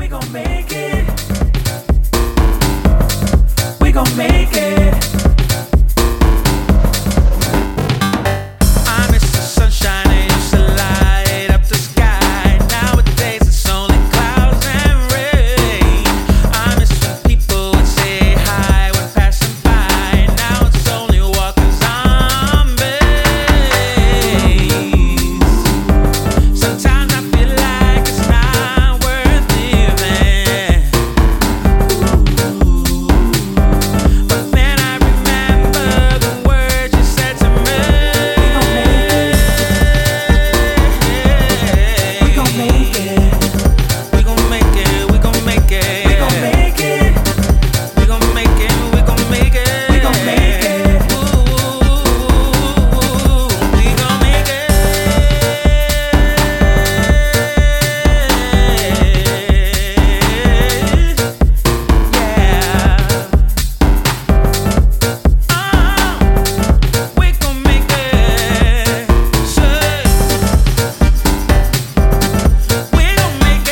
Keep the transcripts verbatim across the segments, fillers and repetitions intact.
gon' make it. We gon' make it. I miss the sunshine, it used to light up the sky. Nowadays it's only clouds and rain. I miss when people would say hi when passing by. Now it's only walking zombies. Sometimes I feel like it's not worth living. But then I remember the words you said to me. We gon' make it. We gon' make it. We gon' make it. We gon' make it. We gon' make it. We gon' make it. We gon' make it. Ooh, we gon' make it. Yeah. Oh, we gon' make it. Say, we gon' make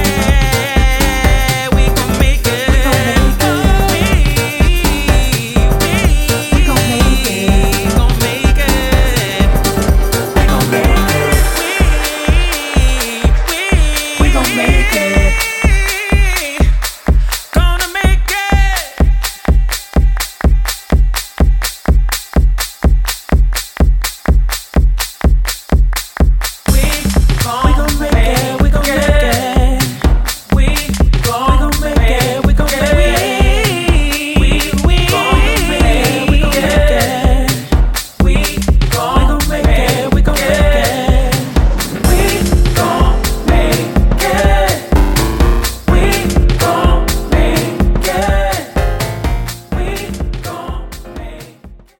it. We gon' make it. We gon' make it. We gon' make it. We gon' make it. We gon' make it. We we we gon' make it.